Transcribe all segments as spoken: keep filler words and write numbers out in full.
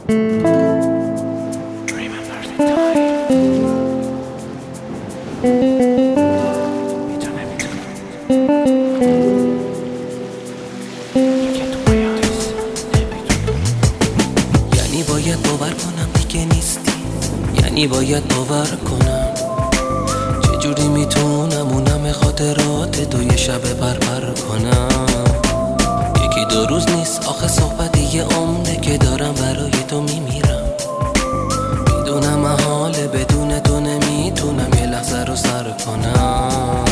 یعنی باید باور کنم دیگه نیستی، یعنی باید باور کنم چجوری میتونم اونم خاطرات تو یه شب بربر کنم. یکی دو روز نیست آخه صحبت یه عمره که دارم برای تو میمیرم. میدونم محاله بدون تو نمیتونم یه لحظه رو سر کنم.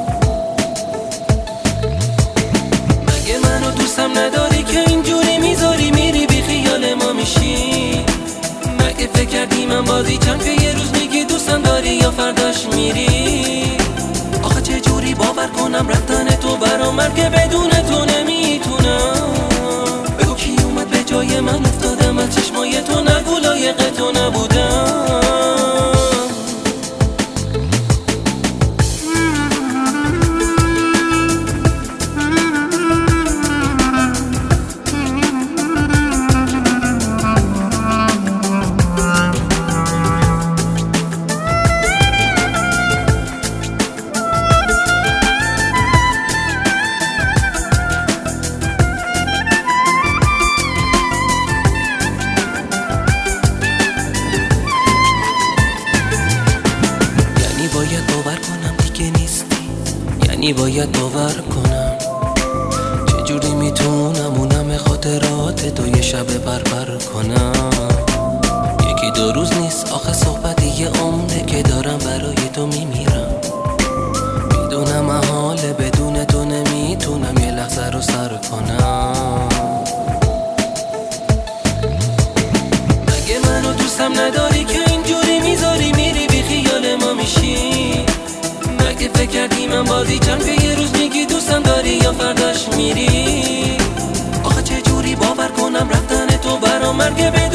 مگه منو دوستم نداری که اینجوری میذاری میری بی خیال ما میشی؟ مگه فکر کردی من بازی چند که یه روز میگی دوستم داری یا فرداش میری؟ آخه چه جوری باور کنم رفتن تو برام مرگ بدون تو نمیتونم. بگو کی اومد به جای من افتادم از چشمای تو، نگو لایق تو نبودم. باید باور کنم دیگه نیستی، یعنی باید باور کنم چجوری میتونم اونم خاطرات تو یه شب بربر کنم. یکی دو روز نیست آخه صحبت یه عمره که دارم برای تو میمیرم. میدونم محاله بدون تو نمیتونم یه لحظه رو سر کنم. مگه منو دوستم نداری که اینجوری میذاری میری بی خیال ما میشی؟ مگه فکر کردی من بازی چند که یه روز میگی دوستم داری یا فرداش میری؟ آخه چه جوری باور کنم رفتن تو برام مرگ